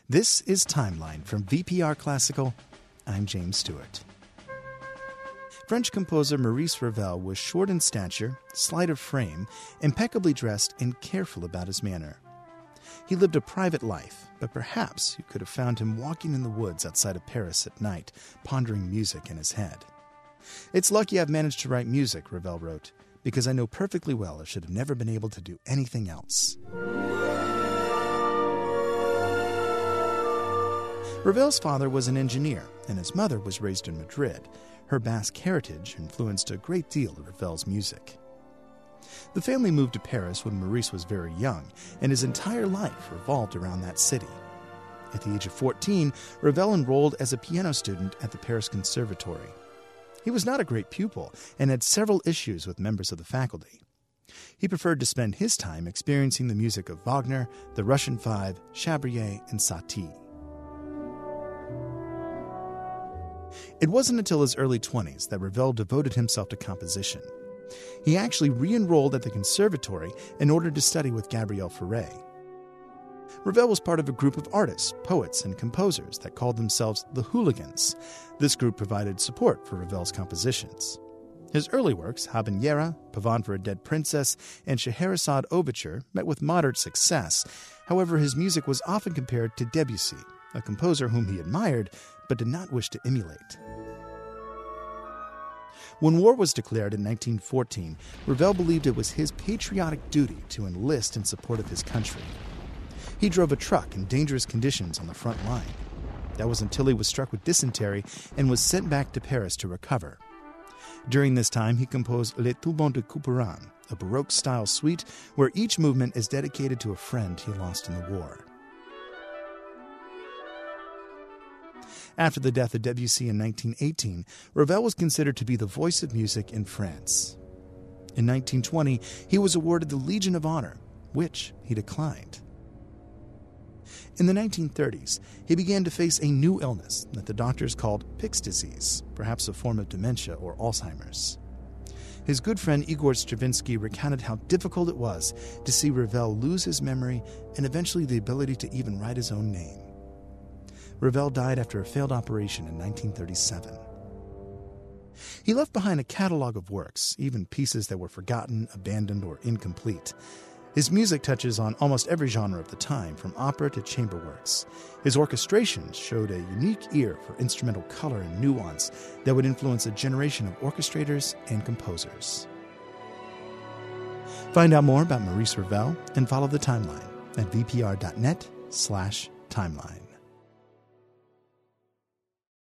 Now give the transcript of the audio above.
This is Timeline from VPR Classical. I'm James Stewart. French composer Maurice Ravel was short in stature, slight of frame, impeccably dressed, and careful about his manner. He lived a private life, but perhaps you could have found him walking in the woods outside of Paris at night, pondering music in his head. "It's lucky I've managed to write music," Ravel wrote, "because I know perfectly well I should have never been able to do anything else." Ravel's father was an engineer, and his mother was raised in Madrid. Her Basque heritage influenced a great deal of Ravel's music. The family moved to Paris when Maurice was very young, and his entire life revolved around that city. At the age of 14, Ravel enrolled as a piano student at the Paris Conservatory. He was not a great pupil and had several issues with members of the faculty. He preferred to spend his time experiencing the music of Wagner, the Russian Five, Chabrier, and Satie. It wasn't until his early 20s that Ravel devoted himself to composition. He actually re-enrolled at the conservatory in order to study with Gabriel Fauré. Ravel was part of a group of artists, poets, and composers that called themselves the Hooligans. This group provided support for Ravel's compositions. His early works, Habanera, Pavane for a Dead Princess, and Scheherazade Overture, met with moderate success. However, his music was often compared to Debussy, a composer whom he admired but did not wish to emulate. When war was declared in 1914, Ravel believed it was his patriotic duty to enlist in support of his country. He drove a truck in dangerous conditions on the front line. That was until he was struck with dysentery and was sent back to Paris to recover. During this time, he composed Les Tourments de Couperin, a Baroque-style suite where each movement is dedicated to a friend he lost in the war. After the death of Debussy in 1918, Ravel was considered to be the voice of music in France. In 1920, he was awarded the Legion of Honor, which he declined. In the 1930s, he began to face a new illness that the doctors called Pick's disease, perhaps a form of dementia or Alzheimer's. His good friend Igor Stravinsky recounted how difficult it was to see Ravel lose his memory and eventually the ability to even write his own name. Ravel died after a failed operation in 1937. He left behind a catalog of works, even pieces that were forgotten, abandoned, or incomplete. His music touches on almost every genre of the time, from opera to chamber works. His orchestrations showed a unique ear for instrumental color and nuance that would influence a generation of orchestrators and composers. Find out more about Maurice Ravel and follow the timeline at vpr.net/timeline.